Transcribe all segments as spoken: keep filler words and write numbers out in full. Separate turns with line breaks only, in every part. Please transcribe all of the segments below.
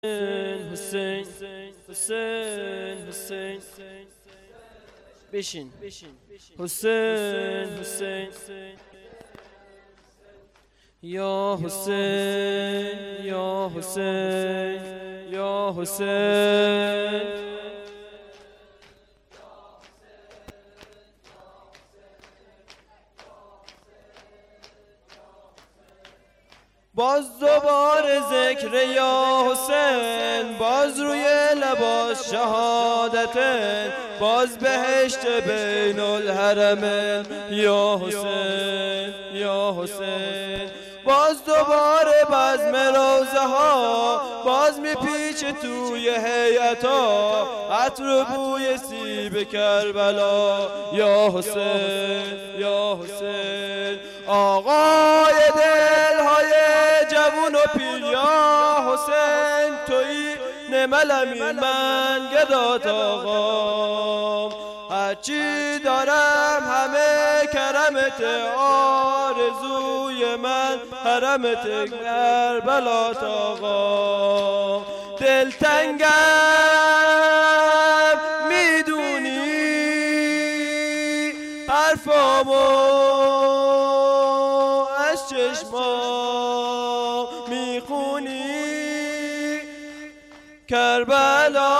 حسین حسین حسین بشین حسین حسین یا حسین یا حسین یا حسین باز دوباره ذکر یا حسین، باز روی لباس شهادتن، باز بهشت بین الحرمین یا حسین یا حسین. باز دوباره بزم روزه ها، باز میپیچه توی هیئتا، عطر بوی سیب کربلا یا حسین یا حسین. آقای دلهای جوون و پیر یا حسین، تویی نملمی من گدات آقام. هرچی دارم همه کرمت، آرزوی من حرمت کربلات آقا. دلتنگم میدونی حرفامو از چشما میخونی. کربلا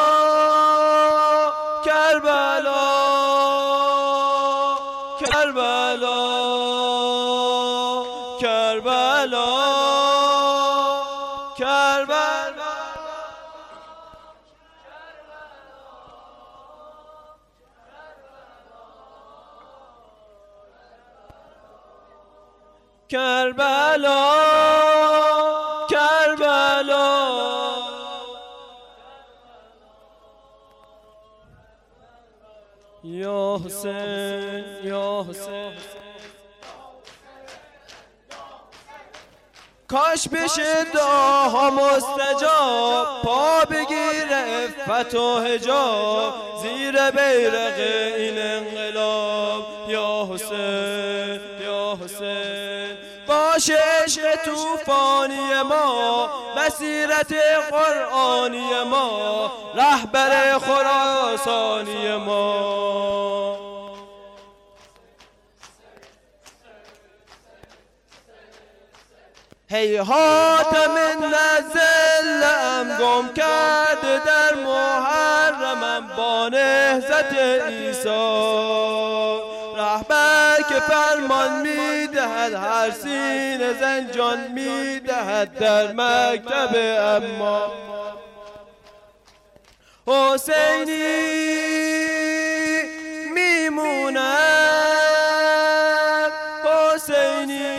کربلا کربلا کربلا کربلا کربلا کربلا. یا حسین یا حسین. کاش بشه دعاها مستجاب، پا بگیر عفت و حجاب زیر بیرق این انقلاب یا حسین یا حسین. باشه عشق توفانی ما، مسیرت قرآنی ما، رهبر خراسانی ما. هیهات من نزلم گم کرده در محرمم با نهضت عیسی. رهبر که فرمان میدهد، هر سینه زنجان میدهد در مکتب اما. حسینی میمونم، حسینی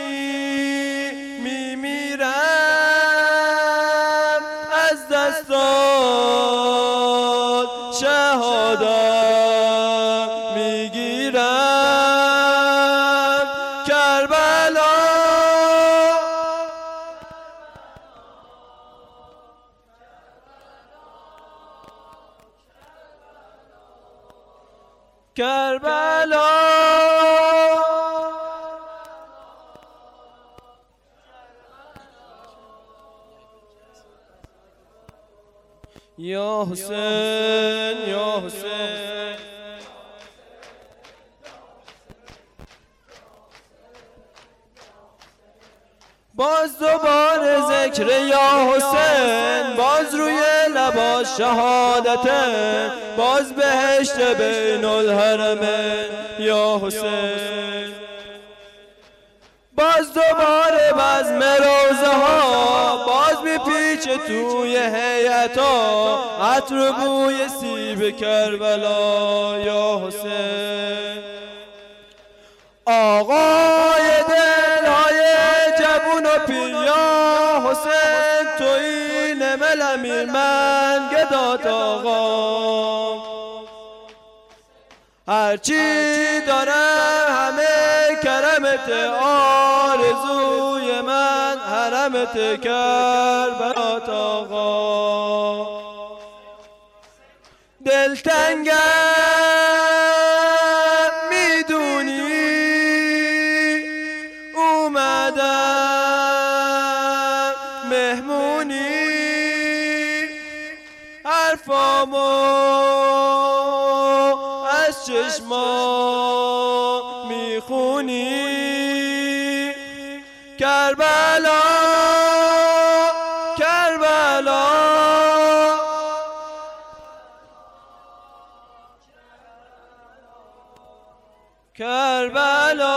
میمیرم، از دستان شهادت میگیرم. کربلا کربلا یا حسین یا حسین. باز دوباره ذکر یا حسین، باز روی لباس شهادتن، باز بهشت بین الحرمین یا حسین. باز دوباره بزم روزه ها، باز میپیچه توی هیئتا، عطر بوی سیب کربلا یا حسین. آقای دلهای جوون و پیر یا حسین، تویی نملمی من گدات آقا. هرچی دارم همه کرمت، آرزوی من حرمت کربلات آقا. دلتنگم میدونی اومدم مهمونی. حرفامو از چشما میخونی کربلا کربلا کربلا